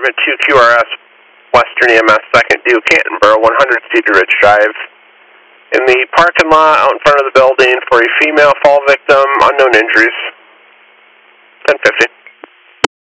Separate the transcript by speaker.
Speaker 1: at 2QRS, Western EMS, 2nd due, Cantonboro, 100 Cedar Ridge Drive. In the parking lot out in front of the building for a female fall victim, unknown injuries. 1050.